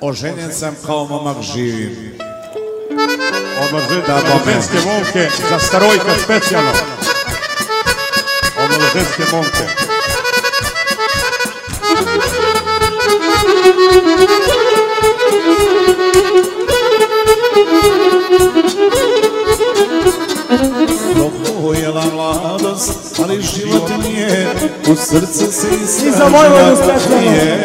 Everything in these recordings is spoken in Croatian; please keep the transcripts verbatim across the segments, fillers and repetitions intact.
Oženjen sam kao momak živim. Odloži da ženske momke za Starojka specijalno. Odloži ženske momke. Prohujela mladost, ali život nije, u srcu se istražila nije.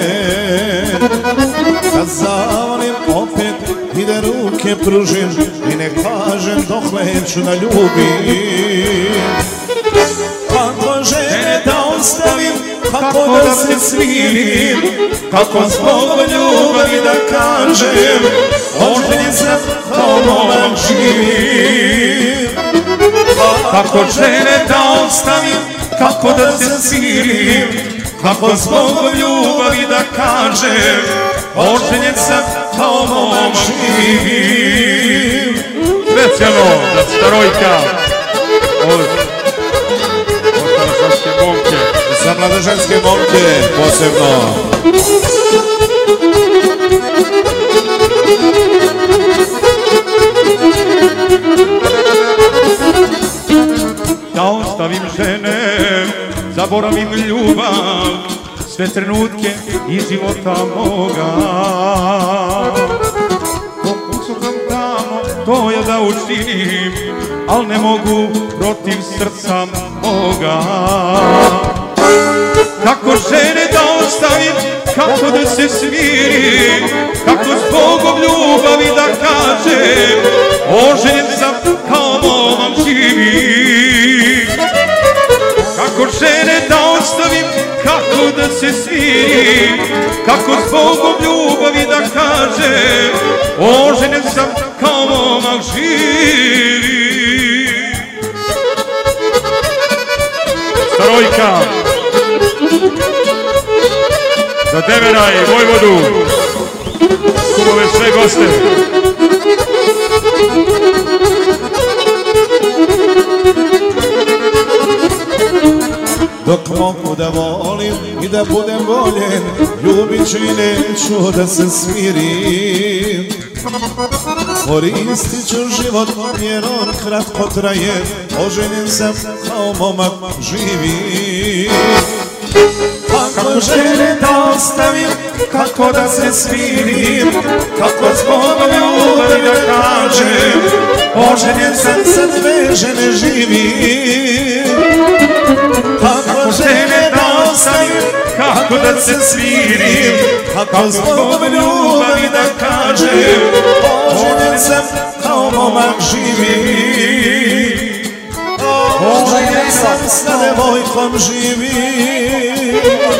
Kad zavolim opet i da ruke pružim i ne kažem dokle ću da ljubim. Kako žene da ostavim, kako da se smirim, kako zbog ljubavi da kažem, oženjen sam kao momak živim. Kako žene da ostavim, kako da se smirim, kako zbog ljubavi da kažem, oženjen sam kao momak živim. Specijalno za Starojka. Od ostale ženske momke. Za mlade ženske momke posebno. Da ostavim žene, zaboravim ljubav, sve trenutke iz života moga. Pokušam tamo, to je da učinim, al ne mogu protiv srca moga. Kako žene da ostavim, kako da se smirim, kako zbogom ljubavi da kažem, oženjen sam kao momak živim. Kako žene da ostavim, kako da se smirim, kako zbogom ljubavi da kažem, oženjen sam kao momak živim. Starojka za Devera i Vojvodu, kumove sve goste. Dok mogu da volim i da budem voljen, ljubit ću i neću da se smirim. Koristit ću život jer on kratko traje, oženjen sam kao momak živim. Kako žene da ostavim, kako da se smirim, kako zbog ljubavi da kažem, oženjen sam sa dve žene živim. Kako žene da ostavim, kako da se smirim, kako zbog ljubavi da kažem, oženjen sam kao momak živim. Oženjen sam sa devojkom živim.